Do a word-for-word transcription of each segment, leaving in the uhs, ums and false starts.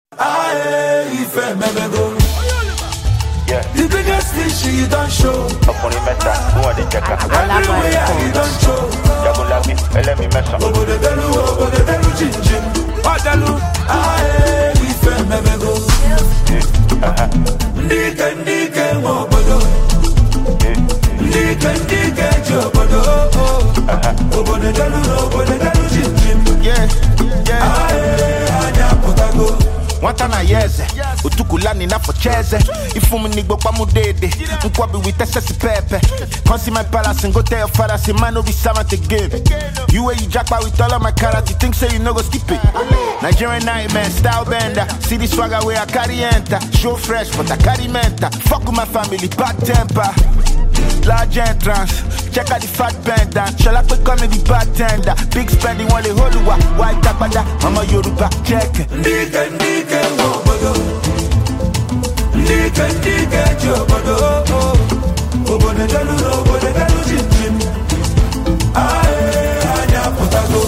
Aye, if I never go. Yeah. The biggest thing she don't show. Ọkùnrin mẹ́ta, who are the checker? Everywhere he don't show. Jagunlabi, ẹlẹ́mi mẹ́sàn. Obodo delu, obodo delu, jim jim. Odalu, aye, if I never go. Ndike ndike obodo. Ndike ndike jobodo. Obodo delu, obodo delu, jim jim. Yeah, yeah. Aye, anya potago. Wanta na yeze, utukulani na focheze. Ifumu nigbo pa mudede, nkwabi witese si pepe. Consi my palace and go tell your father, say man no be servant again. You where you jackpot with all of my karate, think say you no go skip it. Nigerian nightmare, style bender. See the swagger where I carry enter. Show fresh, but I carry mental. Fuck with my family, bad temper. Large entrance, check out the fat bender. Shall I put comedy bartender? Big spending while they hold you up. White tapada, mama Yoruba, check. Ndike ndike obodo. Ndike ndike jobodo. Obodo delu, obodo delu, jim jim. Aye, anya potago.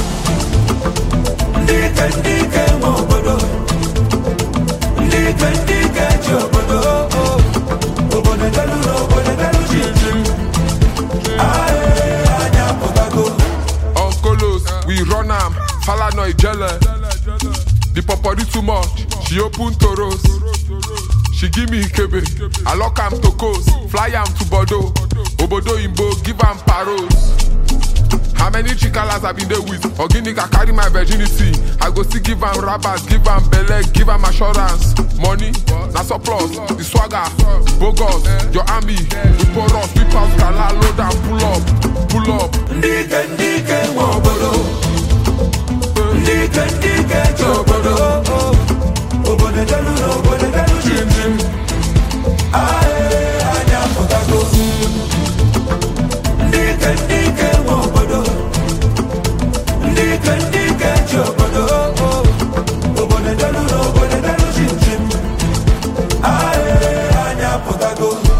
Ndike ndike obodo. Ndike ndike jobodo. Obodo delu, obodo delu, jim jim. Aye, anya potago. Uncolos, we run am, Fala no ijele. The popori too much, she open toros. She give me Ikebe, I lock am to coast, fly am to Bordeaux. Obodo Imbo, give am paros. How many chikalas I been there with? Organic, I carry my virginity. I go still give am rabbits, give am belle, give am assurance. Money, na surplus, the swagger, bogus, your army. We pour us, we pass, gala, load and pull up, pull up. Ndike ndike obodo. Ndike ndike jobodo. Obodo delu, obodo delu, jim jim. Aye, anya potago. Ndike ndike obodo. Ndike ndike jobodo. Obodo delu, obodo delu, jim jim. Aye, anya potago.